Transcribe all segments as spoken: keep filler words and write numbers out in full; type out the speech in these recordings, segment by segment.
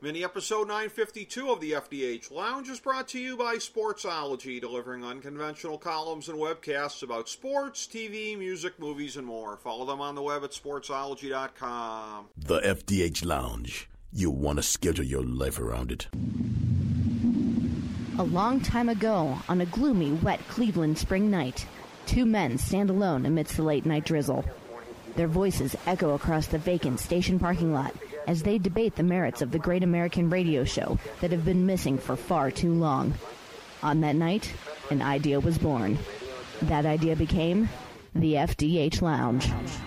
Mini episode nine fifty-two of the F D H Lounge is brought to you by Sportsology, delivering unconventional columns and webcasts about sports, T V, music, movies, and more. Follow them on the web at sportsology dot com. The F D H Lounge. You'll want to schedule your life around it. A long time ago, on a gloomy, wet Cleveland spring night, two men stand alone amidst the late-night drizzle. Their voices echo across the vacant station parking lot as they debate the merits of the great American radio show that have been missing for far too long. On that night, an idea was born. That idea became the F D H Lounge.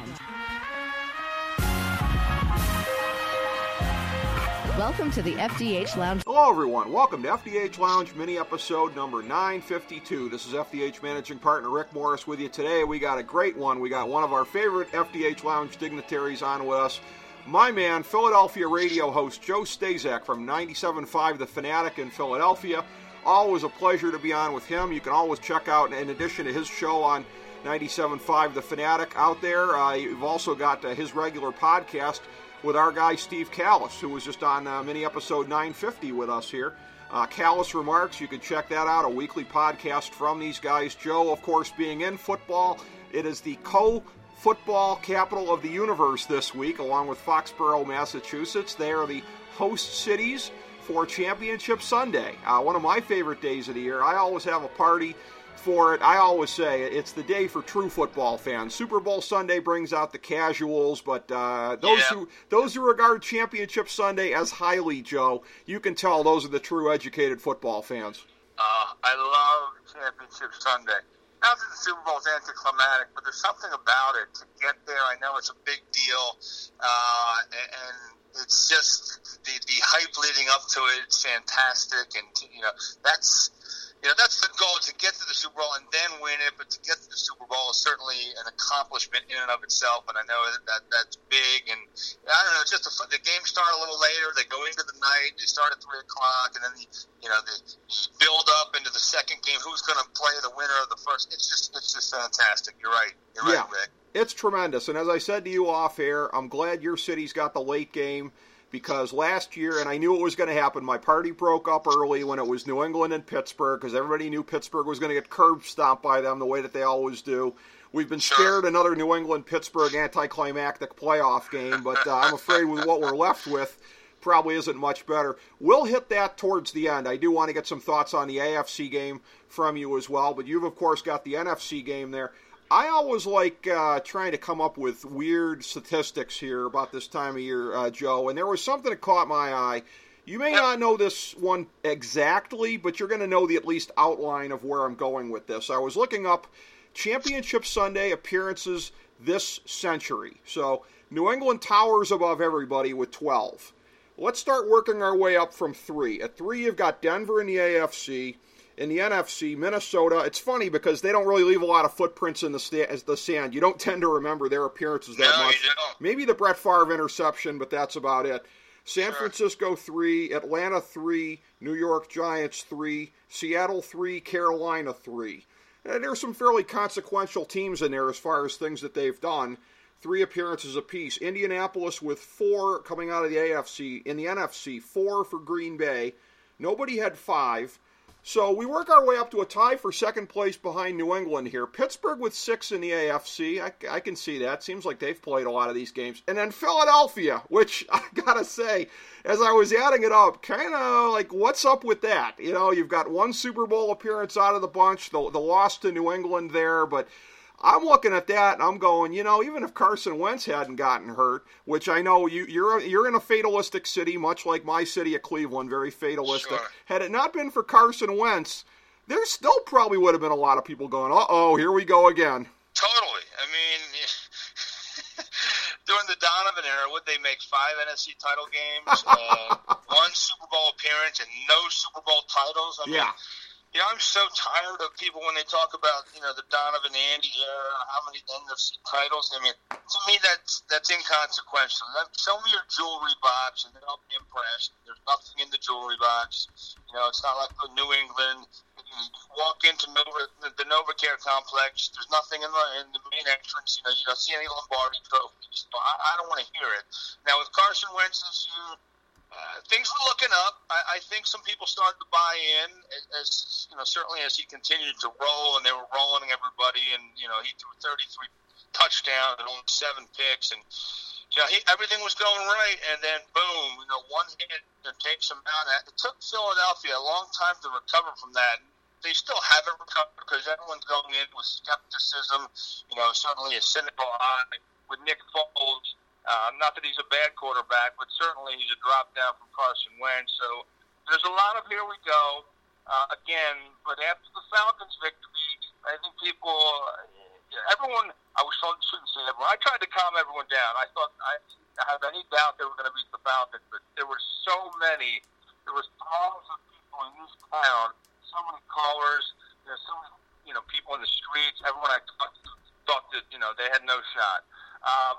Welcome to the F D H Lounge. Hello, everyone. Welcome to F D H Lounge mini episode number nine fifty-two. This is F D H managing partner Rick Morris with you today. We got a great one. We got one of our favorite F D H Lounge dignitaries on with us. My man, Philadelphia radio host Joe Stazak from ninety-seven point five The Fanatic in Philadelphia. Always a pleasure to be on with him. You can always check out, in addition to his show on ninety-seven point five The Fanatic out there, uh, you've also got uh, his regular podcast with our guy Steve Callis, who was just on uh, mini episode nine fifty with us here. Uh, Callis Remarks, you can check that out, a weekly podcast from these guys. Joe, of course, being in football, it is the co- football capital of the universe this week, along with Foxborough, Massachusetts. They are the host cities for Championship Sunday, uh, one of my favorite days of the year. I always have a party for it. I always say it's the day for true football fans. Super Bowl Sunday brings out the casuals, but uh, those yeah. who those who regard Championship Sunday as highly, Joe, you can tell those are the true educated football fans. Uh, I love Championship Sunday. Not that the Super Bowl is anticlimactic, but there's something about it to get there. I know it's a big deal, uh, and it's just the, the hype leading up to it. It's fantastic, and you know that's you know that's the goal, to get to the Super Bowl and then win it. But to get to the Super Bowl is certainly an accomplishment in and of itself, and I know that, that that's big. And I don't know, it's just a, the games start a little later. They go into the night. They start at three o'clock, and then the, you know the build up into the second game. Who's going to play the winner of the first? It's just it's just fantastic. You're right. You're yeah. right, Rick. It's tremendous, and as I said to you off air, I'm glad your city's got the late game, because last year, and I knew it was going to happen, my party broke up early when it was New England and Pittsburgh, because everybody knew Pittsburgh was going to get curb stomped by them the way that they always do. We've been Sure. spared another New England-Pittsburgh anticlimactic playoff game, but uh, I'm afraid with what we're left with, probably isn't much better. We'll hit that towards the end. I do want to get some thoughts on the A F C game from you as well, but you've, of course, got the N F C game there. I always like uh, trying to come up with weird statistics here about this time of year, uh, Joe, and there was something that caught my eye. You may not know this one exactly, but you're going to know the at least outline of where I'm going with this. I was looking up Championship Sunday appearances this century. So New England towers above everybody with twelve. Let's start working our way up from three. At three, you've got Denver in the A F C. In the N F C, Minnesota, it's funny because they don't really leave a lot of footprints in the, sta- the sand. You don't tend to remember their appearances that No, much. you don't. Maybe the Brett Favre interception, but that's about it. San Sure. Francisco, three. Atlanta, three. New York Giants, three. Seattle, three. Carolina, three. And there's some fairly consequential teams in there as far as things that they've done. Three appearances apiece. Indianapolis with four coming out of the A F C. In the N F C, four for Green Bay. Nobody had five. So we work our way up to a tie for second place behind New England here. Pittsburgh with six in the A F C. I, I can see that. Seems like they've played a lot of these games. And then Philadelphia, which I gotta say, as I was adding it up, kind of like, what's up with that? You know, you've got one Super Bowl appearance out of the bunch, the, the loss to New England there, but I'm looking at that and I'm going, you know, even if Carson Wentz hadn't gotten hurt, which I know you, you're you're in a fatalistic city, much like my city of Cleveland, very fatalistic. Sure. Had it not been for Carson Wentz, there still probably would have been a lot of people going, uh-oh, here we go again. Totally. I mean, during the Donovan era, would they make five N F C title games, uh, one Super Bowl appearance, and no Super Bowl titles? I mean, Yeah. You know, I'm so tired of people when they talk about, you know, the Donovan Andy era, how many N F C titles. I mean, to me, that's that's inconsequential. That, show me your jewelry box, and then I'll be impressed. There's nothing in the jewelry box. You know, it's not like the New England. You walk into Nova, the, the NovaCare complex. There's nothing in the in the main entrance. You know, you don't see any Lombardi trophies. So I, I don't want to hear it. Now with Carson Wentz this year, uh, things were looking up. I, I think some people started to buy in, as you know, certainly as he continued to roll, and they were rolling everybody. And you know, he threw thirty-three touchdowns and only seven picks, and you know, he, everything was going right. And then boom, you know, one hit that takes him out. It took Philadelphia a long time to recover from that. They still haven't recovered because everyone's going in with skepticism. You know, certainly a cynical eye with Nick Foles. Uh, not that he's a bad quarterback, but certainly he's a drop down from Carson Wentz. So there's a lot of here we go. Uh, again, but after the Falcons victory, I think people, uh, everyone, I was shouldn't say everyone, I tried to calm everyone down. I thought, I didn't have any doubt they were going to beat the Falcons, but there were so many, there was thousands of people in this town, so many callers, you know, so many, you know, people in the streets, everyone I talked to thought that, you know, they had no shot. Um,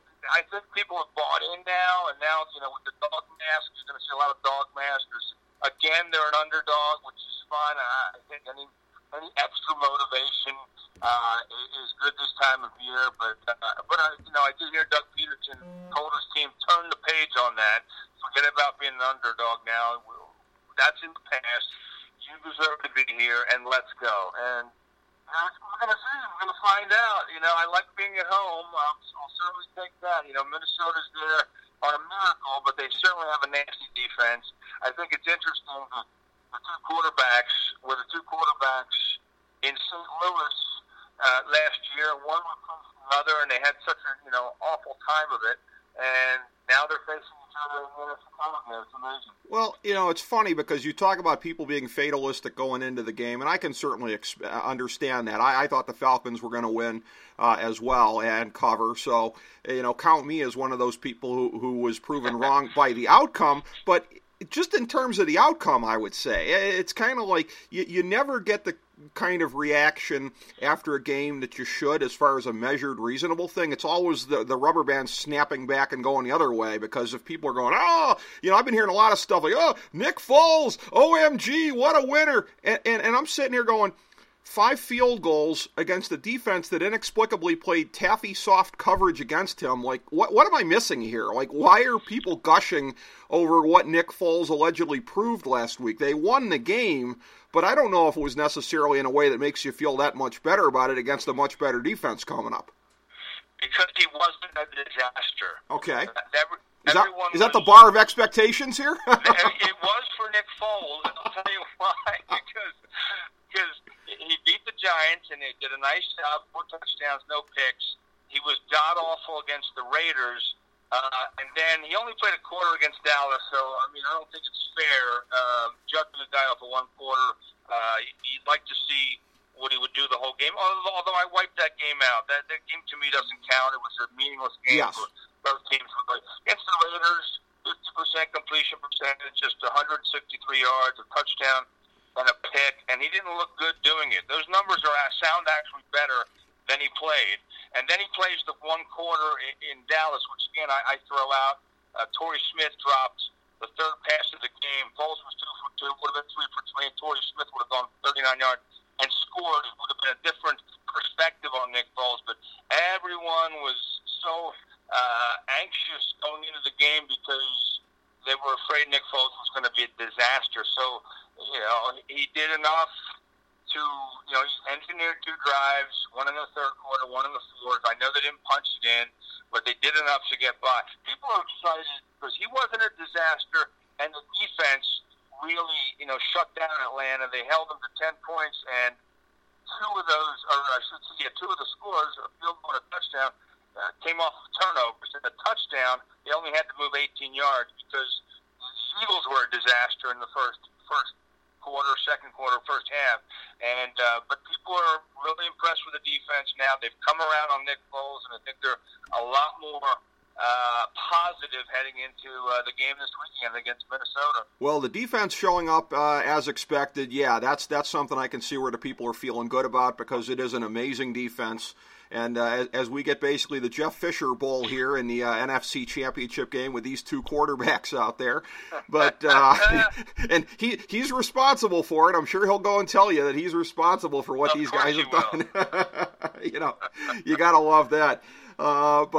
I think people have bought in now, and now, you know, with the dog masks, you're going to see a lot of dog maskers. Again, they're an underdog, which is fine. I think any any extra motivation uh, is good this time of year. But, uh, but I, you know, I did hear Doug Peterson told his team, turn the page on that. Forget about being an underdog now. That's in the past. You deserve to be here, and let's go. And we're going to see. We're going to find out. You know, I like being at home. Um, so I'll certainly take that. You know, Minnesota's there on a miracle, but they certainly have a nasty defense. I think it's interesting that the two quarterbacks were the two quarterbacks in Saint Louis uh, last year. One replaced the other, and they had such a, you know, awful time of it. And now they're facing each other in the N F C title game. It's amazing. Well, you know, it's funny because you talk about people being fatalistic going into the game, and I can certainly ex- understand that. I, I thought the Falcons were going to win uh, as well and cover, so, you know, count me as one of those people who, who was proven wrong by the outcome. But just in terms of the outcome, I would say, it's kind of like you, you never get the kind of reaction after a game that you should as far as a measured, reasonable thing. It's always the, the rubber band snapping back and going the other way, because if people are going, oh, you know, I've been hearing a lot of stuff like, oh, Nick Foles, O M G, what a winner. And, and, and I'm sitting here going, five field goals against a defense that inexplicably played taffy soft coverage against him. Like, what what am I missing here? Like, why are people gushing over what Nick Foles allegedly proved last week? They won the game, but I don't know if it was necessarily in a way that makes you feel that much better about it against a much better defense coming up. Because he wasn't a disaster. Okay. Every, is that, is that was, the bar of expectations here? It was for Nick Foles, and I'll tell you why. Because, because he beat the Giants, and he did a nice job, four touchdowns, no picks. He was god-awful against the Raiders, uh, and then he only played a quarter against Dallas, so, I mean, I don't think it's fair uh, judging the guy off of one quarter. Uh, you'd like to see what he would do the whole game, although, although I wiped that game out. That, that game, to me, doesn't count. It was a meaningless game yes. for both teams. Against the Raiders, fifty percent completion percentage, just one hundred sixty-three yards, a touchdown, and a pick, and he didn't look good doing it. Those numbers are sound actually better than he played. And then he plays the one quarter in, in Dallas, which, again, I, I throw out. Uh, Torrey Smith dropped the third pass of the game. Foles was two for two, would have been three for three, and Torrey Smith would have gone thirty-nine yards and scored. It would have been a different perspective on Nick Foles, but everyone was so uh, anxious going into the game because they were afraid Nick Foles was going to be a disaster. So, you know, he did enough to, you know, he engineered two drives, one in the third quarter, one in the fourth. I know they didn't punch it in, but they did enough to get by. People are excited because he wasn't a disaster, and the defense really, you know, shut down Atlanta. They held them to ten points, and two of those, or I should say, yeah, two of the scores, a field goal and a touchdown, uh, came off of turnovers. In the touchdown, they only had to move eighteen yards because the Eagles were a disaster in the first first quarter, second quarter, first half. And uh, but people are really impressed with the defense now. They've come around on Nick Foles, and I think they're a lot more uh, positive heading into uh, the game this weekend against Minnesota. Well, the defense showing up uh, as expected, yeah, that's that's something I can see where the people are feeling good about, because it is an amazing defense. And uh, as we get basically the Jeff Fisher Bowl here in the uh, N F C Championship game with these two quarterbacks out there, but uh, and he he's responsible for it. I'm sure he'll go and tell you that he's responsible for what of these guys have will. done. You know, you gotta love that. Uh, but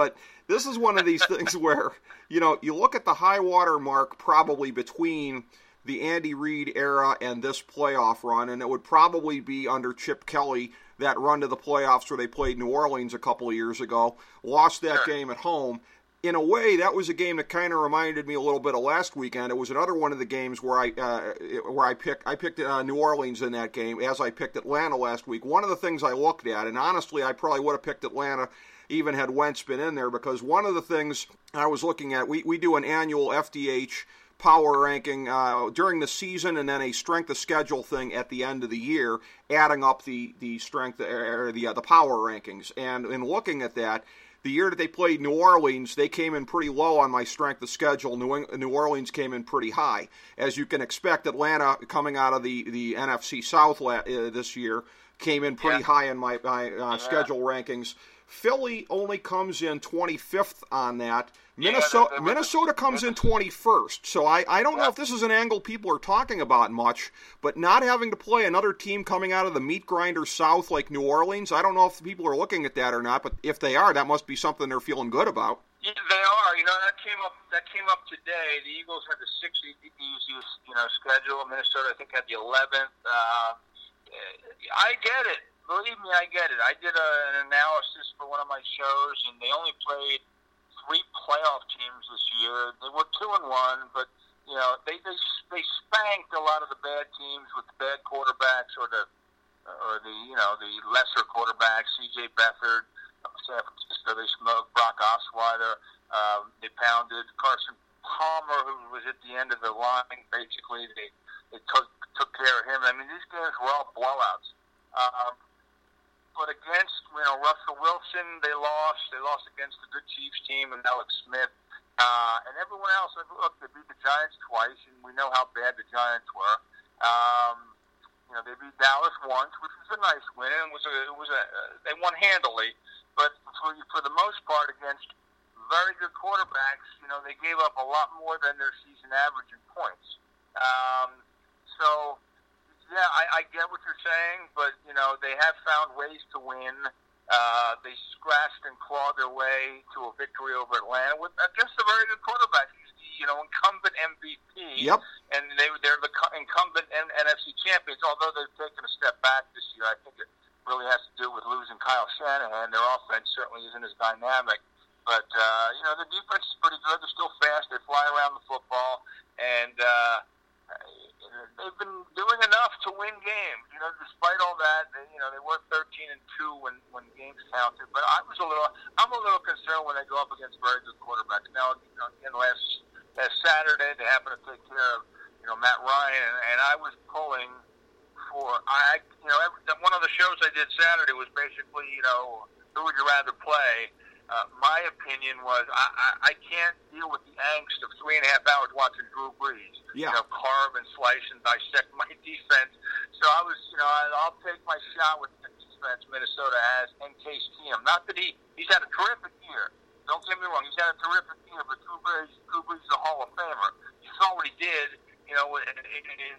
this is one of these things where, you know, you look at the high water mark probably between the Andy Reid era and this playoff run, and it would probably be under Chip Kelly, that run to the playoffs where they played New Orleans a couple of years ago, lost that sure. game at home. In a way, that was a game that kind of reminded me a little bit of last weekend. It was another one of the games where I uh, where I picked I picked uh, New Orleans in that game, as I picked Atlanta last week. One of the things I looked at, and honestly, I probably would have picked Atlanta even had Wentz been in there, because one of the things I was looking at, we, we do an annual F D H power ranking uh, during the season, and then a strength of schedule thing at the end of the year, adding up the the strength or the uh, the power rankings. And in looking at that, the year that they played New Orleans, they came in pretty low on my strength of schedule. New, New Orleans came in pretty high. As you can expect, Atlanta, coming out of the, the N F C South uh, this year, came in pretty yeah. high in my, my uh, yeah. schedule rankings. Philly only comes in twenty-fifth on that. Yeah, Minnesota they, they Minnesota comes in twenty-first. So I, I don't yeah. know if this is an angle people are talking about much, but not having to play another team coming out of the meat grinder South like New Orleans, I don't know if people are looking at that or not, but if they are, that must be something they're feeling good about. Yeah, they are. You know, that came up. That came up today. The Eagles had the sixth easiest, you know, schedule. Minnesota, I think, had the eleventh. Uh, I get it. Believe me, I get it. I did a, an analysis for one of my shows, and they only played three playoff teams this year. They were two and one, but you know, they they they spanked a lot of the bad teams with the bad quarterbacks or the or the you know the lesser quarterbacks. C J Beathard, San Francisco. They smoked Brock Osweiler. Um, they pounded Carson Palmer, who was at the end of the line. Basically, they they took took care of him. I mean, these games were all blowouts. Um, But against, you know, Russell Wilson, they lost. They lost against the good Chiefs team and Alex Smith. Uh, and everyone else, look, they beat the Giants twice, and we know how bad the Giants were. Um, you know, they beat Dallas once, which was a nice win. It was a, it was a, uh, they won handily. But for, for the most part, against very good quarterbacks, you know, they gave up a lot more than their season average in points. Um, so... Yeah, I, I get what you're saying, but, you know, they have found ways to win. Uh, they scratched and clawed their way to a victory over Atlanta with against a very good quarterback. He's the, you know, incumbent M V P. Yep. And they, they're the incumbent N F C champions, although they've taken a step back this year. I think it really has to do with losing Kyle Shanahan. Their offense certainly isn't as dynamic. But, uh, you know, the defense is pretty good. They're still fast. They fly around the football. And, uh, they've been doing enough to win games. You know, despite all that, they, you know, they were thirteen and two when when games counted. But I was a little, I'm a little concerned when they go up against very good quarterbacks. Now, you know, again, last last Saturday they happened to take care of, you know, Matt Ryan, and, and I was pulling for I, you know, every, one of the shows I did Saturday was basically, you know, who would you rather play? Uh, my opinion was I, I, I can't deal with the angst of three and a half hours watching Drew Brees. Yeah. You know, carve and slice and dissect my defense. So I was, you know, I, I'll take my shot with the defense Minnesota has and Case Keenum. Not that he he's had a terrific year. Don't get me wrong, he's had a terrific year, but Drew Brees, Drew Brees is a Hall of Famer. You saw what he did. You know, in, in, in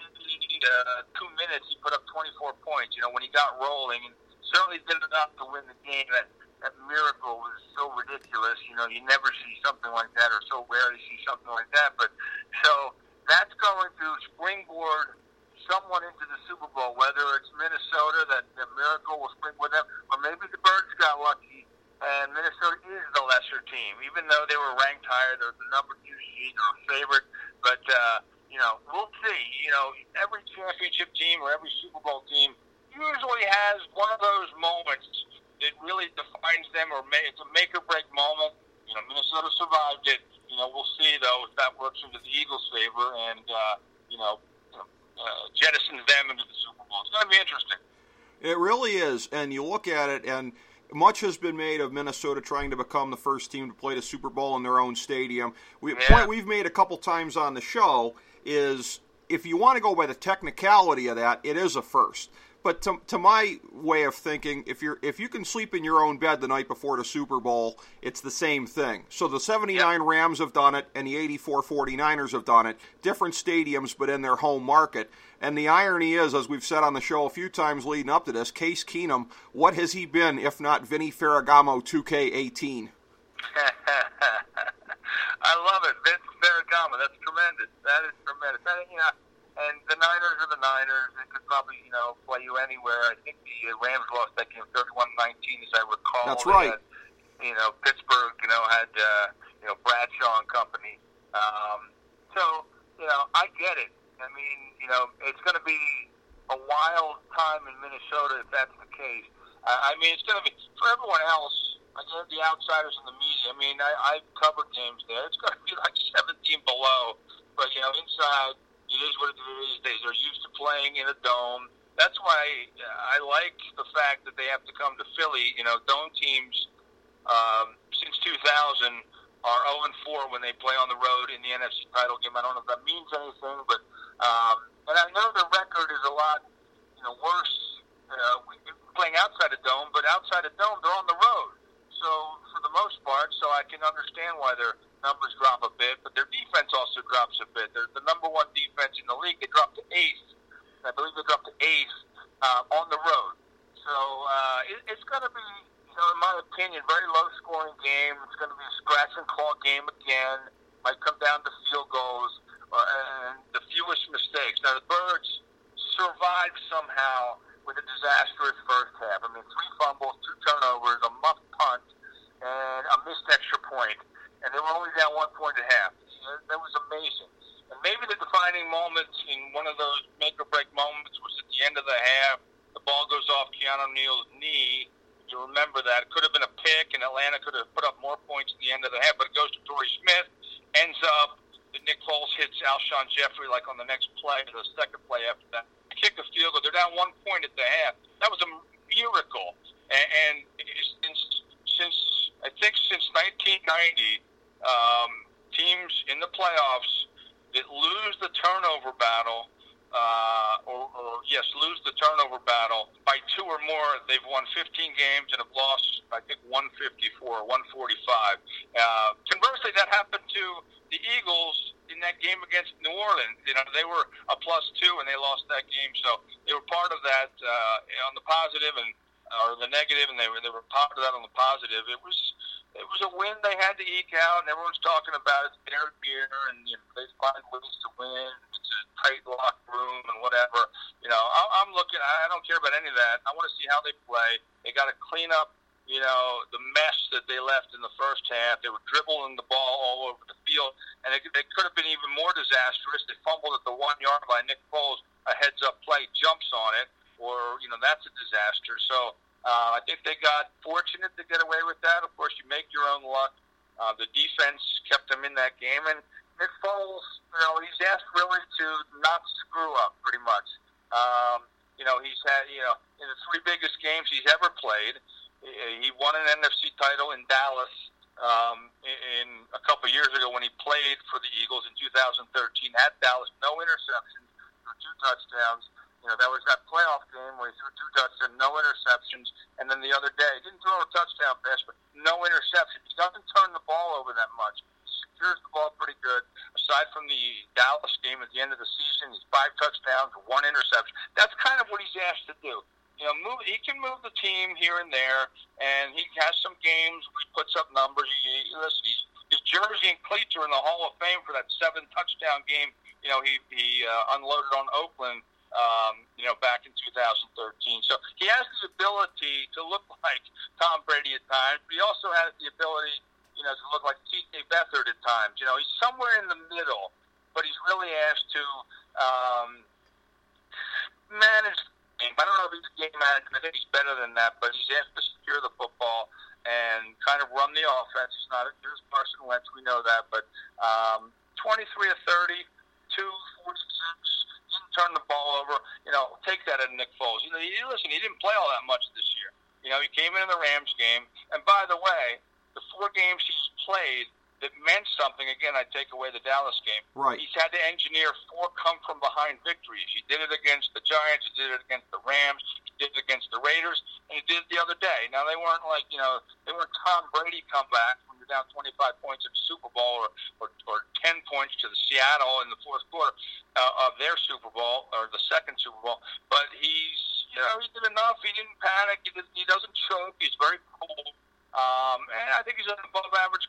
twenty-two minutes, he put up twenty-four points. You know, when he got rolling, and certainly did enough to win the game. That that miracle was so ridiculous. You know, you never see something like that, or so rarely see something like that. But so that's going to springboard someone into the Super Bowl, whether it's Minnesota, that the miracle will springboard them, or maybe the Birds got lucky and Minnesota is the lesser team, even though they were ranked higher. They're the number two seed, they're a favorite. But uh, you know, we'll see. You know, every championship team or every Super Bowl team usually has one of those moments that really defines them, or may, it's a make-or-break moment. You know, Minnesota survived it. You know, we'll see, though, if that works into the Eagles' favor and, uh, you know, uh, jettisons them into the Super Bowl. It's going to be interesting. It really is, and you look at it, and much has been made of Minnesota trying to become the first team to play the Super Bowl in their own stadium. We, Yeah. point we've made a couple times on the show is if you want to go by the technicality of that, it is a first. But to, to my way of thinking, if you're if you can sleep in your own bed the night before the Super Bowl, it's the same thing. So the seventy-nine Yep. Rams have done it, and the eighty-four 49ers have done it. Different stadiums, but in their home market. And the irony is, as we've said on the show a few times leading up to this, Case Keenum, what has he been if not Vinny Ferragamo two K eighteen? I love it. Vince Ferragamo. That's tremendous. That is tremendous. And, you know, and the Niners are the Niners. They could probably, you know, play you anywhere. I think the Rams lost that game thirty-one nineteen, as I recall. That's right. Had, you know, Pittsburgh, you know, had, uh, you know, Bradshaw and company. Um, so, you know, I get it. I mean, you know, it's going to be a wild time in Minnesota if that's the case. Uh, I mean, it's going to be, for everyone else, I guess the outsiders in the media, I mean, I, I've covered games there. It's going to be like seventeen below. But, you know, inside, it is what it is. They, they're used to playing in a dome. That's why I like the fact that they have to come to Philly. You know, dome teams, um, since two thousand, are oh and four when they play on the road in the N F C title game. I don't know if that means anything, but um, and I know the record is a lot, you know, worse uh, playing outside a dome, but outside a dome, they're on the road. So for the most part, so I can understand why their numbers drop a bit, but their defense also drops a bit. They're the number one defense in the league. They dropped to eighth. I believe they dropped to eighth uh, on the road. So uh, it, it's going to be, you know, in my opinion, very low-scoring game. It's going to be a scratch-and-claw game again. Might come down to field goals uh, and the fewest mistakes. Now, the Birds survived somehow with a disastrous first half. I mean, three fumbles, two turnovers, a muffed punt, and a missed extra point. And they were only down one point at half. That was amazing. And maybe the defining moment in one of those make-or-break moments was at the end of the half. The ball goes off Keanu Neal's knee. You remember that. It could have been a pick, and Atlanta could have put up more points at the end of the half, but it goes to Torrey Smith. Ends up that Nick Foles hits Alshon Jeffrey like on the next play, the second play after that. Kick a field goal. They're down one point at the half. That was a miracle. And, and since, since I think since nineteen ninety, um, teams in the playoffs that lose the turnover battle, uh, or, or yes, lose the turnover battle by two or more, they've won fifteen games and have lost, I think, one fifty-four, one forty-five. Uh, conversely, that happened to the Eagles in that game against New Orleans. You know, they were a plus two and they lost that game, so they were part of that uh, on the positive and or the negative, and they were they were part of that on the positive. It was. It was a win they had to eke out, and everyone's talking about it's their year, and you know, they find ways to win. It's a tight locker room and whatever. You know, I, I'm looking. I don't care about any of that. I want to see how they play. They got to clean up, you know, the mess that they left in the first half. They were dribbling the ball all over the field, and it, it could have been even more disastrous. They fumbled at the one yard line. Nick Foles, a heads-up play, jumps on it, or you know, that's a disaster. So. Uh, I think they got fortunate to get away with that. Of course, you make your own luck. Uh, the defense kept them in that game. And Nick Foles, you know, he's asked really to not screw up pretty much. Um, you know, he's had, you know, in the three biggest games he's ever played, he won an N F C title in Dallas um, in a couple of years ago when he played for the Eagles in two thousand thirteen at Dallas. No interceptions for two touchdowns. You know, that was that playoff game where he threw two touchdowns, no interceptions, and then the other day, he didn't throw a touchdown pass, but no interceptions. He doesn't turn the ball over that much. He secures the ball pretty good. Aside from the Dallas game at the end of the season, he's five touchdowns, one interception. That's kind of what he's asked to do. You know, move. He can move the team here and there, and he has some games where he puts up numbers. He, he, listen, he's, his jersey and cleats are in the Hall of Fame for that seven touchdown game. You know, he he uh, unloaded on Oakland. Um, you know, back in two thousand thirteen. So he has the ability to look like Tom Brady at times, but he also has the ability, you know, to look like T J Beathard at times. You know, he's somewhere in the middle, but he's really asked to um, manage the game. I don't know if he's a game manager. I think he's better than that, but he's asked to secure the football and kind of run the offense. He's not here's Carson Wentz, we know that, but um, twenty-three of thirty, two forty-six. Didn't turn the ball over. You know, take that at Nick Foles. You know, he, listen, he didn't play all that much this year. You know, he came in in the Rams game. And by the way, the four games he's played that meant something, again, I take away the Dallas game. Right. He's had to engineer four come-from-behind victories. He did it against the Giants. He did it against the Rams. He did it against the Raiders. And he did it the other day. Now, they weren't like, you know, they weren't Tom Brady comebacks when you're down twenty-five points in the Super Bowl or, or, or ten points to the Seattle in the fourth quarter uh, of their Super Bowl or the second Super Bowl. But he's, you know, he did enough. He didn't panic. He, did, he doesn't choke. He's very cool. Um, and I think he's an above-average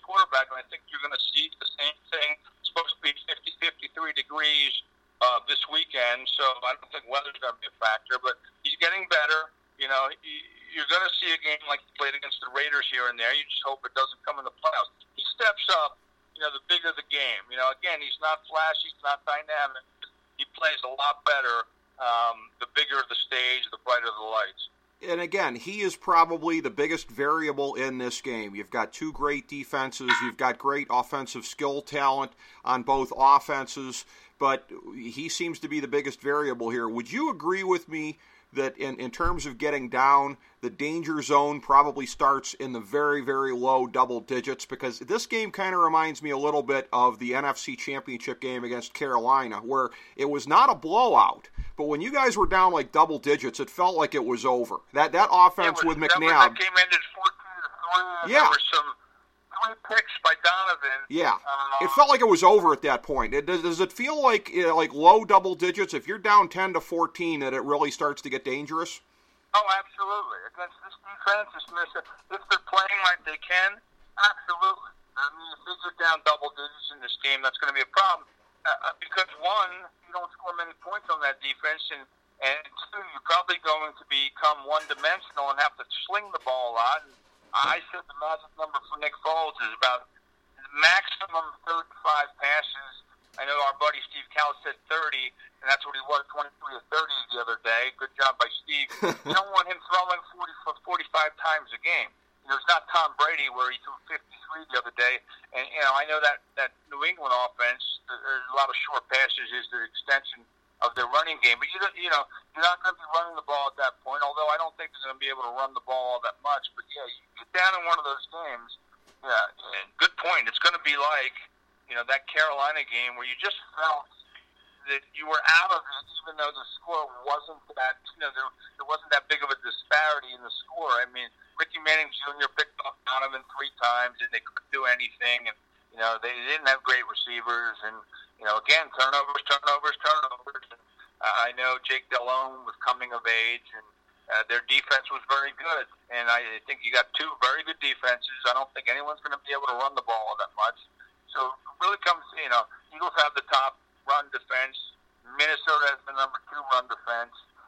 uh, this weekend, so I don't think weather's going to be a factor. But he's getting better. You know, he, you're going to see a game like he played against the Raiders here and there. You just hope it doesn't come in the playoffs. He steps up, you know, the bigger the game. You know, again, he's not flashy, he's not dynamic. He plays a lot better um, the bigger the stage, the brighter the lights. And again, he is probably the biggest variable in this game. You've got two great defenses. You've got great offensive skill talent on both offenses, but he seems to be the biggest variable here. Would you agree with me that in, in terms of getting down, the danger zone probably starts in the very, very low double digits? Because this game kind of reminds me a little bit of the N F C Championship game against Carolina, where it was not a blowout, but when you guys were down like double digits, it felt like it was over. That that offense was, with McNabb. That, that game ended fourteen to three. Yeah. There were some three picks by Donovan. Yeah. Uh, it felt like it was over at that point. It, does, does it feel like you know, like low double digits? If you're down ten to fourteen, that it really starts to get dangerous? Oh, absolutely. Against this defense, if they're playing like they can, absolutely. I mean, if they get down double digits in this game, that's going to be a problem. Uh, because, one, you don't score many points on that defense, and, and two, you're probably going to become one-dimensional and have to sling the ball a lot. And I said the magic number for Nick Foles is about maximum thirty-five passes. I know our buddy Steve Callis said thirty, and that's what he was, twenty-three or thirty the other day. Good job by Steve. You don't want him throwing forty, forty-five times a game. You know, it's not Tom Brady where he threw fifty-three the other day. And, you know, I know that, that New England offense, there's a lot of short passes is the extension of their running game. But, you don't, you know, you're not going to be running the ball at that point, although I don't think they're going to be able to run the ball all that much. But, yeah, you get down in one of those games, yeah, and good point. It's going to be like, you know, that Carolina game where you just felt that you were out of it, even though the score wasn't that, you know, there, there wasn't that big of a disparity in the score. I mean, Ricky Manning Junior picked up Donovan three times, and they couldn't do anything. And, you know, they didn't have great receivers. And, you know, again, turnovers, turnovers, turnovers. And, uh, I know Jake Delhomme was coming of age, and uh, their defense was very good. And I think you got two very good defenses. I don't think anyone's going to be able to run the ball that much. So it really comes, you know, Eagles have the top run defense. Minnesota has the number two run defense.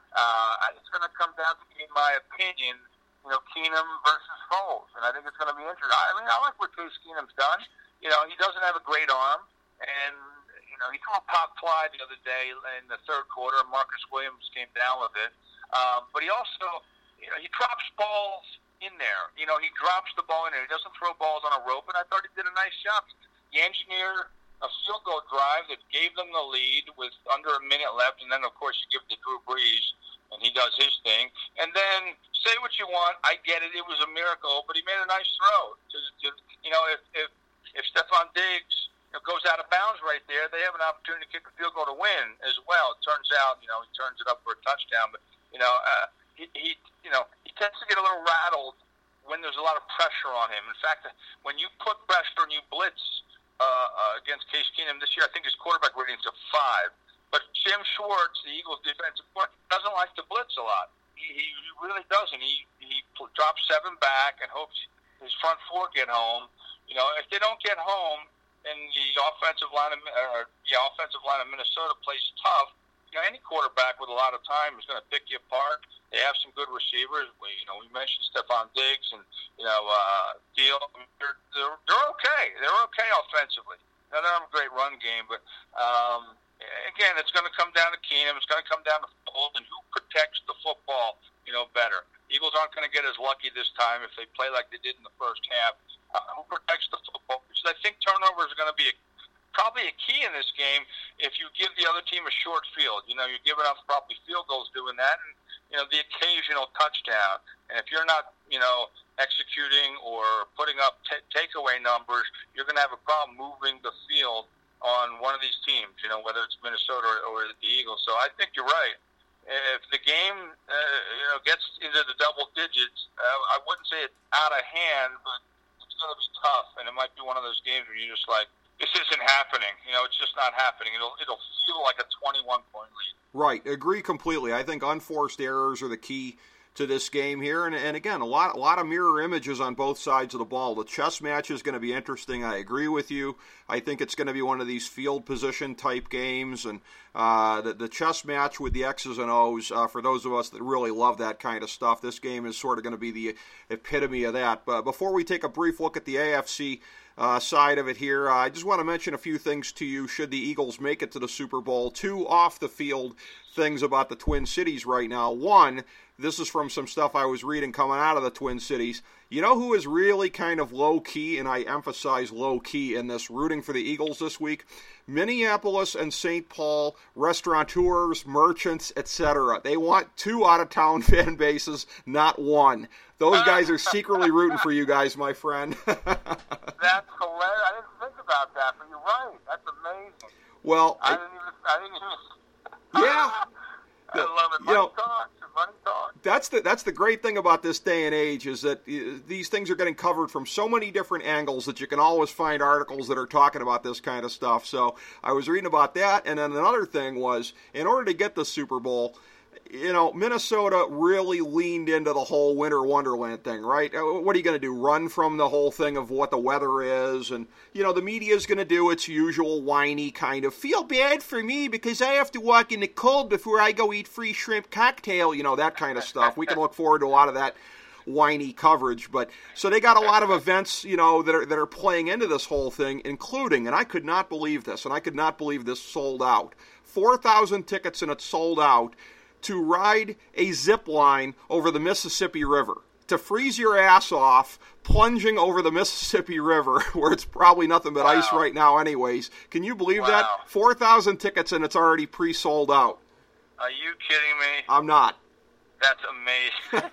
Uh, it's going to come down to, in my opinion, you know, Keenum versus Foles. And I think it's going to be interesting. I mean, I like what Case Keenum's done. You know, he doesn't have a great arm. And, you know, he threw a pop fly the other day in the third quarter, and Marcus Williams came down with it. Um, but he also, you know, he drops balls in there. You know, he drops the ball in there. He doesn't throw balls on a rope, and I thought he did a nice job. He engineered a field goal drive that gave them the lead with under a minute left, and then, of course, you give it to Drew Brees, and he does his thing. And then, say what you want, I get it, it was a miracle, but he made a nice throw. To, to, you know, if if, if Stephon Diggs you know, goes out of bounds right there, they have an opportunity to kick a field goal to win as well. It turns out, you know, he turns it up for a touchdown, but, you know, uh, he, he, you know, he tends to get a little rattled when there's a lot of pressure on him. In fact, when you put pressure and you blitz, Uh, uh, against Case Keenum this year, I think his quarterback rating is a five. But Jim Schwartz, the Eagles' defensive coordinator, doesn't like to blitz a lot. He, he, he really doesn't. He he drops seven back and hopes his front four get home. You know, if they don't get home, and the offensive line of or the offensive line of Minnesota plays tough, you know, any quarterback with a lot of time is going to pick you apart. They have some good receivers. We, you know, we mentioned Stephon Diggs and, you know, uh, Deal. They're, they're, they're okay. They're okay offensively. They don't have a great run game, but, um, again, it's going to come down to Keenum. It's going to come down to Foles and who protects the football, you know, better. Eagles aren't going to get as lucky this time if they play like they did in the first half. Uh, who protects the football? Because I think turnovers are going to be a probably a key in this game if you give the other team a short field. You know, you're giving up probably field goals doing that and, you know, the occasional touchdown. And if you're not, you know, executing or putting up t- takeaway numbers, you're going to have a problem moving the field on one of these teams, you know, whether it's Minnesota or, or the Eagles. So I think you're right. If the game, uh, you know, gets into the double digits, uh, I wouldn't say it's out of hand, but it's going to be tough. And it might be one of those games where you're just like, this isn't happening. You know, it's just not happening. It'll it'll feel like a twenty-one point lead. Right. Agree completely. I think unforced errors are the key to this game here. And, and again, a lot, a lot of mirror images on both sides of the ball. The chess match is going to be interesting. I agree with you. I think it's going to be one of these field position type games. And uh, the, the chess match with the X's and O's, uh, for those of us that really love that kind of stuff, this game is sort of going to be the epitome of that. But before we take a brief look at the A F C Uh, side of it here, uh, I just want to mention a few things to you should the Eagles make it to the Super Bowl. Two off-the-field things about the Twin Cities right now. One, this is from some stuff I was reading coming out of the Twin Cities. You know who is really kind of low-key, and I emphasize low-key in this, rooting for the Eagles this week? Minneapolis and Saint Paul restaurateurs, merchants, et cetera. They want two out-of-town fan bases, not one. Those guys are secretly rooting for you guys, my friend. That's hilarious. I didn't think about that, but you're right. That's amazing. Well, I, I didn't even. I didn't even. yeah. I love it. Money You know, talks. Money talks. That's the that's the great thing about this day and age is that uh, these things are getting covered from so many different angles that you can always find articles that are talking about this kind of stuff. So I was reading about that, and then another thing was, in order to get the Super Bowl, you know, Minnesota really leaned into the whole winter wonderland thing, right? What are you going to do, run from the whole thing of what the weather is? And, you know, the media is going to do its usual whiny kind of, feel bad for me because I have to walk in the cold before I go eat free shrimp cocktail, you know, that kind of stuff. We can look forward to a lot of that whiny coverage. But so they got a lot of events, you know, that are that are playing into this whole thing, including, and I could not believe this, and I could not believe this sold out, four thousand tickets and it's sold out, to ride a zip line over the Mississippi River, to freeze your ass off plunging over the Mississippi River, where it's probably nothing but wow. ice right now anyways. Can you believe wow. that? four thousand tickets and it's already pre-sold out. Are you kidding me? I'm not. That's amazing.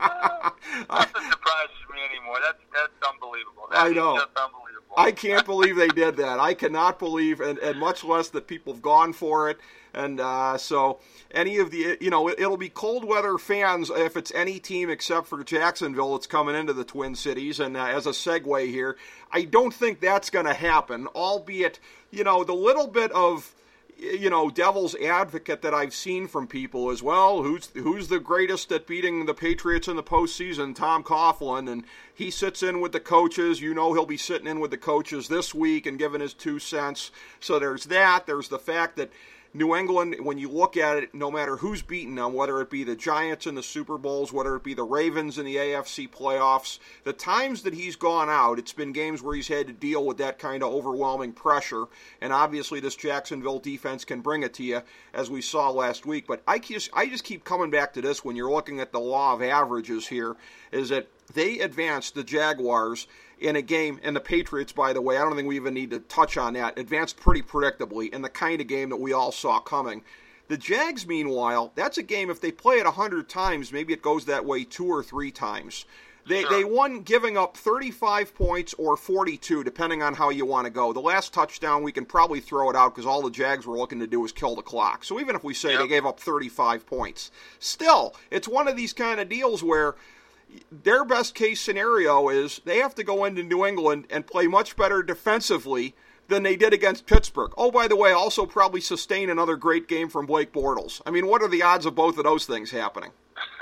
Nothing surprises me anymore. That's, that's unbelievable. That I know. Just unbelievable. I can't believe they did that. I cannot believe, and, and much less that people have gone for it. And uh, so any of the, you know, it, it'll be cold weather fans if it's any team except for Jacksonville that's coming into the Twin Cities. And uh, as a segue here, I don't think that's going to happen, albeit, you know, the little bit of, you know, devil's advocate that I've seen from people as well. Who's who's the greatest at beating the Patriots in the postseason? Tom Coughlin, and he sits in with the coaches. You know, he'll be sitting in with the coaches this week and giving his two cents. So there's that. There's the fact that New England, when you look at it, no matter who's beating them, whether it be the Giants in the Super Bowls, whether it be the Ravens in the A F C playoffs, the times that he's gone out, it's been games where he's had to deal with that kind of overwhelming pressure, and obviously this Jacksonville defense can bring it to you, as we saw last week. But I just, I just keep coming back to this when you're looking at the law of averages here, is that they advanced the Jaguars in a game, and the Patriots, by the way, I don't think we even need to touch on that, advanced pretty predictably in the kind of game that we all saw coming. The Jags, meanwhile, that's a game, if they play it one hundred times, maybe it goes that way two or three times. They they won giving up thirty-five points or forty-two, depending on how you want to go. The last touchdown, we can probably throw it out because all the Jags were looking to do was kill the clock. So even if we say yep. they gave up thirty-five points, still, it's one of these kind of deals where their best case scenario is they have to go into New England and play much better defensively than they did against Pittsburgh. Oh, by the way, also probably sustain another great game from Blake Bortles. I mean, what are the odds of both of those things happening?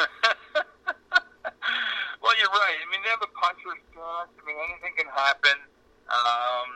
Well, you're right. I mean, they have a puncher's chance. I mean, anything can happen. Um,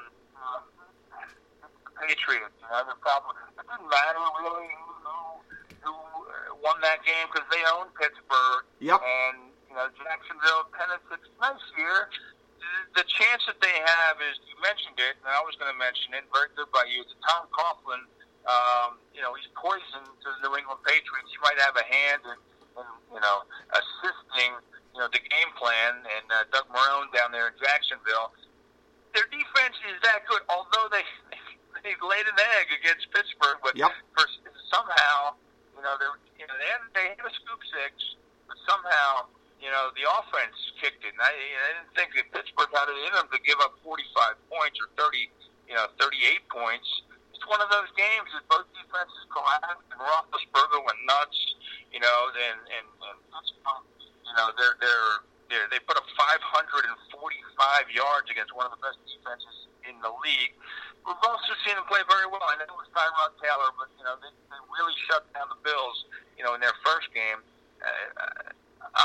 the Patriots, you know, the problem. It didn't matter really who, who won that game because they owned Pittsburgh. Yep. And you know, Jacksonville, ten and six nice year. The chance that they have is, you mentioned it, and I was going to mention it, very good by you, the Tom Coughlin, um, you know, he's poison to the New England Patriots. He might have a hand in, in you know, assisting, you know, the game plan, and uh, Doug Marrone down there in Jacksonville. Their defense is that good, although they they laid an egg against Pittsburgh, but yep. for, somehow, you know, they you know they had, they had a scoop six, but somehow, you know, the offense kicked it. And I, I didn't think that Pittsburgh had it in them to give up forty-five points or thirty, you know, thirty-eight points. It's one of those games that both defenses collapsed, and Roethlisberger went nuts. You know, and and, and you know they're they're, they're they put up five hundred forty-five yards against one of the best defenses in the league. We've also seen them play very well. I know it was Tyrod Taylor, but you know they, they really shut down the Bills. You know, in their first game. Uh,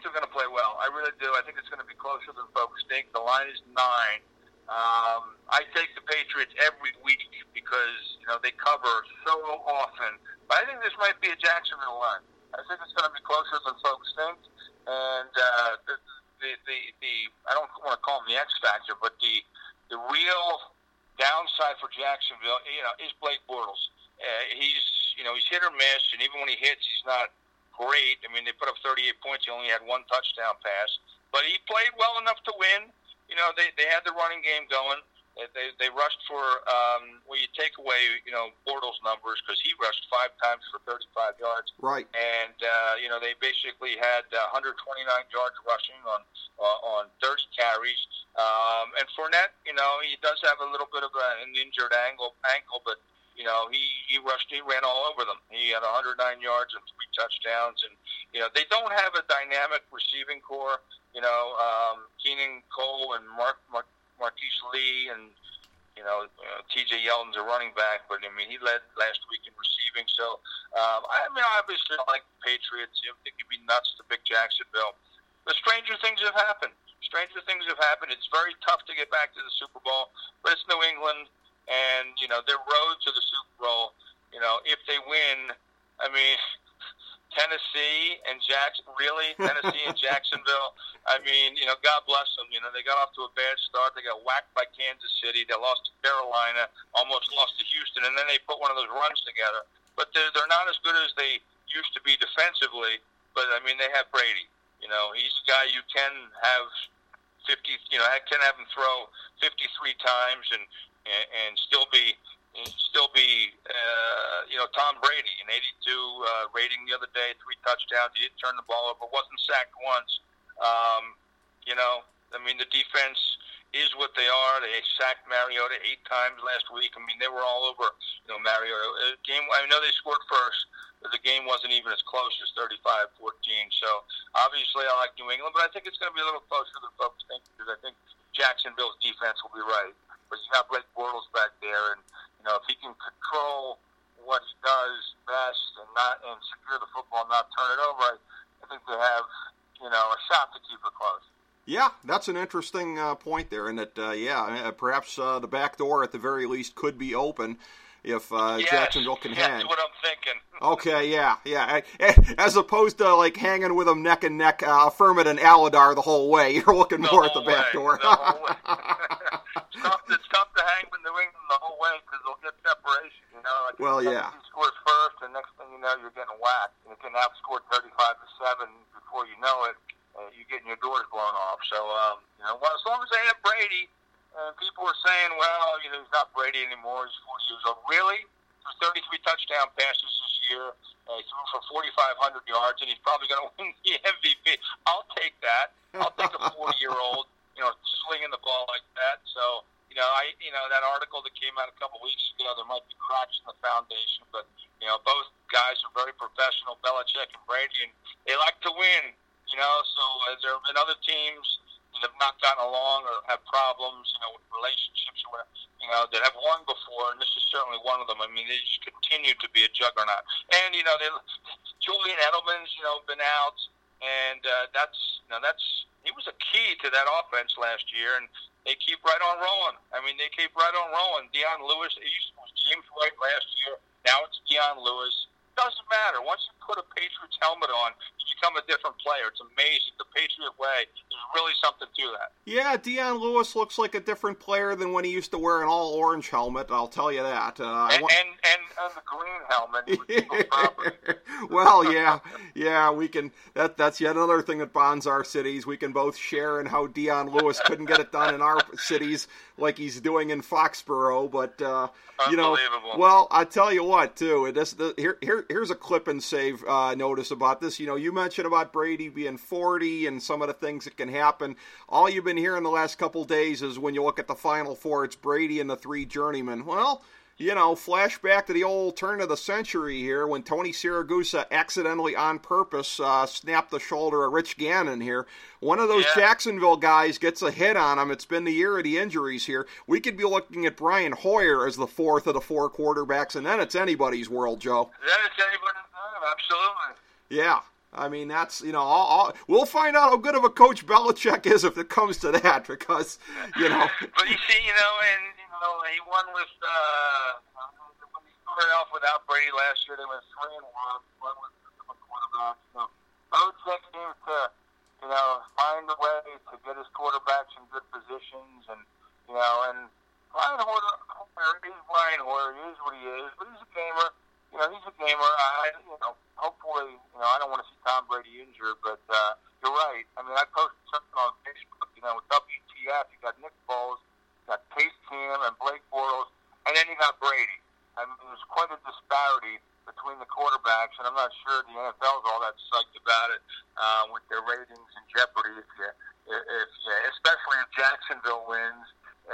Patriots are going to play well. I really do. I think it's going to be closer than folks think. The line is nine. Um, I take the Patriots every week because, you know, they cover so often. But I think this might be a Jacksonville line. I think it's going to be closer than folks think. And uh, the, the, the, the, I don't want to call him the X factor, but the, the real downside for Jacksonville, you know, is Blake Bortles. Uh, he's, you know, he's hit or miss, and even when he hits, he's not great. I mean, they put up thirty-eight points. He only had one touchdown pass. But he played well enough to win. You know, they, they had the running game going. They they, they rushed for, um, well, you take away, you know, Bortles' numbers because he rushed five times for thirty-five yards. Right. And, uh, you know, they basically had uh, one hundred twenty-nine yards rushing on uh, on thirty carries. Um, and Fournette, you know, he does have a little bit of a, an injured ankle, ankle, but, you know, he, he rushed, he ran all over them. He had one hundred nine yards and three touchdowns. And, you know, they don't have a dynamic receiving core. You know, um, Keenan Cole and Mark, Mark, Marquise Lee and, you know, uh, T J Yeldon's a running back. But, I mean, he led last week in receiving. So, um, I mean, obviously I like the Patriots. I think it'd be nuts to pick Jacksonville. But stranger things have happened. Stranger things have happened. It's very tough to get back to the Super Bowl. But it's New England. And, you know, their road to the Super Bowl, you know, if they win, I mean, Tennessee and Jackson, really? Tennessee and Jacksonville? I mean, you know, God bless them. You know, they got off to a bad start. They got whacked by Kansas City. They lost to Carolina, almost lost to Houston, and then they put one of those runs together. But they're, they're not as good as they used to be defensively. But, I mean, they have Brady. You know, he's a guy you can have fifty, you know, can have him throw fifty-three times and, and, and still be and still be, uh, you know, Tom Brady, an eighty-two uh, rating the other day, three touchdowns. He didn't turn the ball over, wasn't sacked once. Um, you know, I mean, the defense is what they are. They sacked Mariota eight times last week. I mean, they were all over, you know, Mariota. Game, I know they scored first, but the game wasn't even as close as thirty-five fourteen. So, obviously, I like New England, but I think it's going to be a little closer than folks think because I think Jacksonville's defense will be right. But you got Blake Bortles back there, and you know, if he can control what he does best and not and secure the football and not turn it over, I, I think they have, you know, a shot to keep it close. Yeah, that's an interesting uh, point there, and that, uh, yeah, perhaps uh, the back door at the very least could be open if uh, yes, Jacksonville can yes, hang. That's what I'm thinking. Okay, yeah, yeah. As opposed to, like, hanging with them neck and neck, uh, Fermat and Aladar the whole way. You're looking the more at the way, back door. The whole way. it's, tough, it's tough to hang with New England the whole way because they'll get separation, you know. Like well, yeah. He scores first, and next thing you know, you're getting whacked. And you can outscore thirty-five to seven before you know it. Uh, you're getting your doors blown off. So, um, you know, well, as long as they have Brady, uh, people are saying, well, you know, he's not Brady anymore. He's forty years old. Really? There's thirty-three touchdown passes this year. Uh, he threw for forty-five hundred yards, and he's probably going to win the M V P. I'll take that. I'll take a forty-year-old, you know, slinging the ball like that. So, you know, I, you know, that article that came out a couple weeks ago, there might be cracks in the foundation, but, you know, both guys are very professional, Belichick and Brady, and they like to win. You know, so uh, there have been other teams that have not gotten along or have problems, you know, with relationships or whatever, you know, that have won before, and this is certainly one of them. I mean, they just continue to be a juggernaut. And, you know, they, Julian Edelman's, you know, been out, and uh, that's, you know, that's, he was a key to that offense last year, and they keep right on rolling. I mean, they keep right on rolling. Deion Lewis, it used to be James White last year, now it's Deion Lewis. Doesn't matter. Once you put a Patriots helmet on, you become a different player. It's amazing. The Patriot way, there's really something to that. Yeah, Deion Lewis looks like a different player than when he used to wear an all-orange helmet, I'll tell you that. Uh, and, wa- and, and and the green helmet with Eagle property. Well, yeah, yeah, we can. That that's yet another thing that bonds our cities. We can both share in how Deion Lewis couldn't get it done in our cities like he's doing in Foxborough. But uh, you know, well, I tell you what, too. This the, here here here's a clip and save uh, notice about this. You know, you mentioned about Brady being forty and some of the things that can happen. All you've been hearing the last couple days is when you look at the Final Four, it's Brady and the three journeymen. Well, you know, flashback to the old turn of the century here when Tony Siragusa accidentally on purpose uh, snapped the shoulder of Rich Gannon here. One of those yeah. Jacksonville guys gets a hit on him. It's been the year of the injuries here. We could be looking at Brian Hoyer as the fourth of the four quarterbacks, and then it's anybody's world, Joe. Then it's anybody's world, absolutely. Yeah. I mean, that's, you know, all, all, we'll find out how good of a coach Belichick is if it comes to that, because, you know. But you see, you know, and, you know, he won with, uh, when he started off without Brady last year, they went three and one, one with the quarterback. So Belichick seems to, you know, find a way to get his quarterbacks in good positions, and, you know, and Brian Hoyer, he's Brian Hoyer, he is what he is, but he's a gamer. You know, he's a gamer. I, you know, hopefully, you know, I don't want to see Tom Brady injured, but uh, you're right. I mean, I posted something on Facebook, you know, with W T F, you got Nick Foles, you got Case Keenum and Blake Bortles, and then you got Brady. I mean, there's quite a disparity between the quarterbacks, and I'm not sure the N F L is all that psyched about it uh, with their ratings in jeopardy, if you, if you, especially if Jacksonville wins. Or,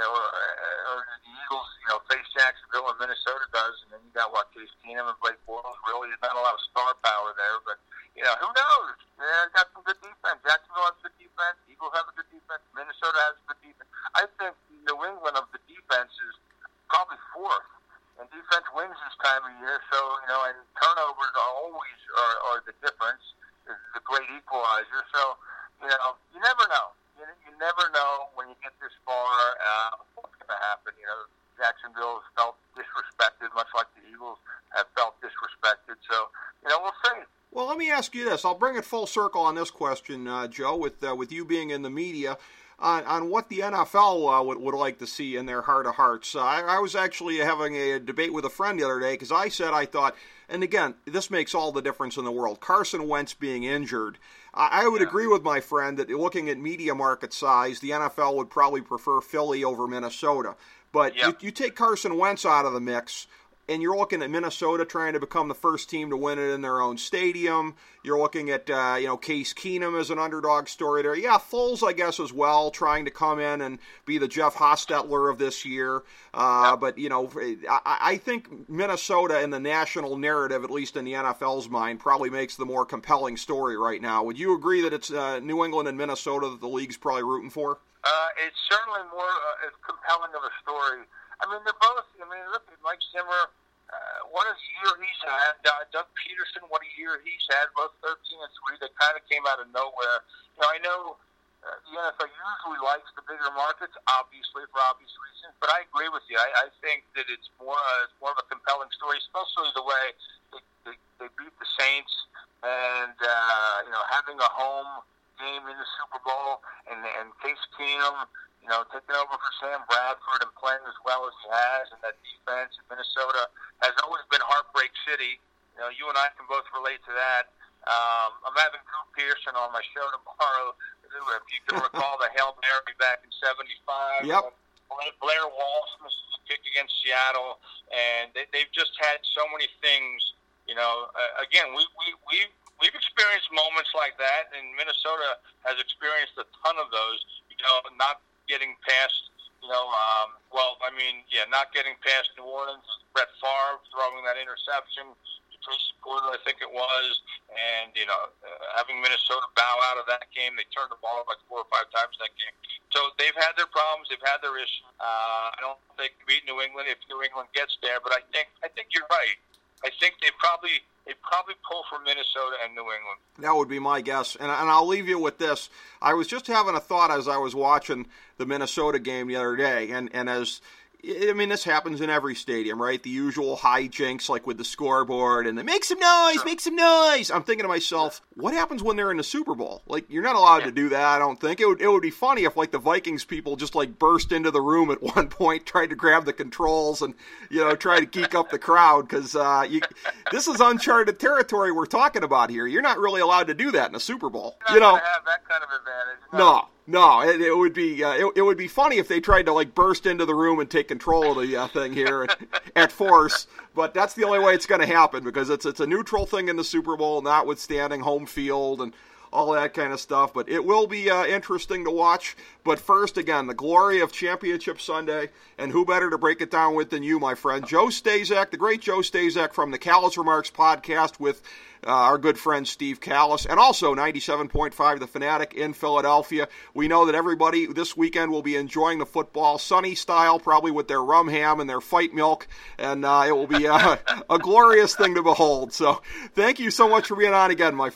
or the Eagles, you know, face Jacksonville and Minnesota does, and then you got what, Case Keenum and Blake Bortles. Really, there's not a lot of star power there, but you know, who knows? Yeah, got some good defense. Jacksonville has good defense. Eagles have a good defense. Minnesota has a good defense. I think New England of the defense is probably fourth, and defense wins this time of year. So you know, and turnovers are always are, are the difference, is the great equalizer. So you know, you never know. You, you never know when you get this far uh, what's going to happen. You know, Jacksonville has felt disrespected, much like the Eagles have felt disrespected. So, you know, we'll see. Well, let me ask you this. I'll bring it full circle on this question, uh, Joe, with uh, with you being in the media, on, on what the N F L uh, would, would like to see in their heart of hearts. Uh, I, I was actually having a debate with a friend the other day because I said I thought, and again, this makes all the difference in the world, Carson Wentz being injured. I would yeah. agree with my friend that looking at media market size, the N F L would probably prefer Philly over Minnesota. But yep. you, you take Carson Wentz out of the mix, and you're looking at Minnesota trying to become the first team to win it in their own stadium. You're looking at, uh, you know, Case Keenum as an underdog story there. Yeah, Foles, I guess, as well, trying to come in and be the Jeff Hostetler of this year. Uh, yep. But, you know, I, I think Minnesota in the national narrative, at least in the N F L's mind, probably makes the more compelling story right now. Would you agree that it's uh, New England and Minnesota that the league's probably rooting for? Uh, it's certainly more uh, compelling of a story. I mean, they're both, I mean, look at Mike Zimmer. Uh, what a year he's had. Uh, Doug Peterson, what a year he's had. Both thirteen and three. They kind of came out of nowhere. You know, I know uh, the N F L usually likes the bigger markets, obviously for obvious reasons. But I agree with you. I, I think that it's more uh, it's more of a compelling story, especially the way they, they, they beat the Saints, and uh, you know, having a home game in the Super Bowl, and and Case Keenum, you know, taking over for Sam Bradford and playing as well as he has, and that defense in Minnesota has always been Heartbreak City. You know, you and I can both relate to that. Um, I'm having Drew Pearson on my show tomorrow. If you can recall the Hail Mary back in seventy-five. Yep. Blair Walsh missed a kick against Seattle, and they, they've just had so many things. You know, uh, again, we, we, we, we've experienced moments like that, and Minnesota has experienced a ton of those, you know, not getting past, you know, um, well, I mean, yeah, not getting past New Orleans, Brett Favre throwing that interception, Tracy Porter, I think it was, and, you know, uh, having Minnesota bow out of that game. They turned the ball like four or five times that game. So they've had their problems. They've had their issues. Uh, I don't think they beat New England if New England gets there, but I think I think you're right. I think they probably they probably pull from Minnesota and New England. That would be my guess, and and I'll leave you with this. I was just having a thought as I was watching the Minnesota game the other day, and, and as I mean, this happens in every stadium, right? The usual hijinks, like with the scoreboard, and they make some noise, sure. make some noise. I'm thinking to myself, what happens when they're in the Super Bowl? Like, you're not allowed yeah. to do that, I don't think. It would, it would be funny if, like, the Vikings people just, like, burst into the room at one point, tried to grab the controls and, you know, try to geek up the crowd, because uh, you, this is uncharted territory we're talking about here. You're not really allowed to do that in a Super Bowl. You're you know, not have that kind of advantage. No. no. No, it, it would be uh, it, it would be funny if they tried to like burst into the room and take control of the uh, thing here at, at force. But that's the only way it's going to happen, because it's it's a neutral thing in the Super Bowl, notwithstanding home field and all that kind of stuff. But it will be uh, interesting to watch. But first, again, the glory of Championship Sunday, and who better to break it down with than you, my friend, Joe Stazak, the great Joe Stazak from the Callous Remarks podcast with Uh, our good friend Steve Callous, and also ninety-seven point five The Fanatic in Philadelphia. We know that everybody this weekend will be enjoying the football, sunny style, probably with their rum ham and their fight milk, and uh, it will be uh, a glorious thing to behold. So thank you so much for being on again, my friend.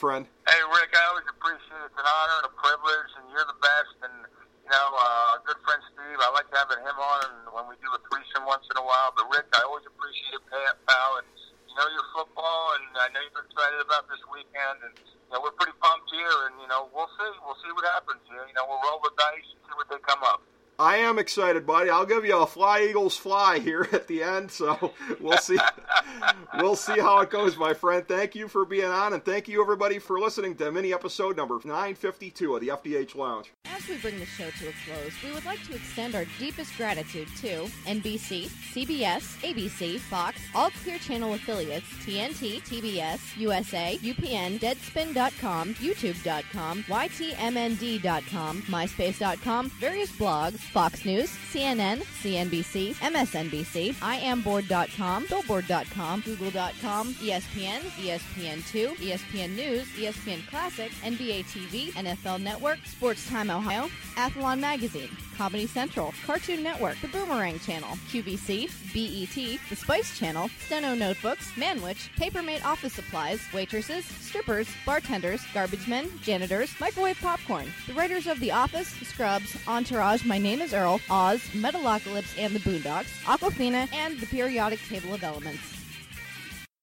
Hey, Rick, I always appreciate it. It's an honor and a privilege, and you're the best. And, you know, uh, good friend Steve, I like having him on and when we do a threesome once in a while. But, Rick, I always appreciate it, pal. And, you know, your football, and I know you're excited about this weekend. And, you know, we're pretty pumped here, and, you know, we'll see. We'll see what happens here. You know, we'll roll the dice and see what they come up. I am excited, buddy. I'll give you a fly, Eagles, fly here at the end, so we'll see. We'll see how it goes, my friend. Thank you for being on, and thank you, everybody, for listening to mini episode number nine fifty-two of the F D H Lounge. As we bring the show to a close, we would like to extend our deepest gratitude to N B C, C B S, A B C, Fox, all Clear Channel affiliates, T N T, T B S, U S A, U P N, Deadspin dot com, YouTube dot com, Y T M N D dot com, MySpace dot com, various blogs, Fox News, C N N, C N B C, M S N B C, I am board dot com, Billboard dot com, Google dot com, E S P N, E S P N two, E S P N News, E S P N Classic, N B A T V, N F L Network, Sports Time Ohio, Athlon Magazine, Comedy Central, Cartoon Network, The Boomerang Channel, Q V C, B E T, The Spice Channel, Steno Notebooks, Manwich, Papermate Office Supplies, Waitresses, Strippers, Bartenders, Garbage Men, Janitors, Microwave Popcorn, the writers of The Office, Scrubs, Entourage, My Name is Earl, Oz, Metalocalypse and the Boondocks, Aquafina, and The Periodic Table of Elements.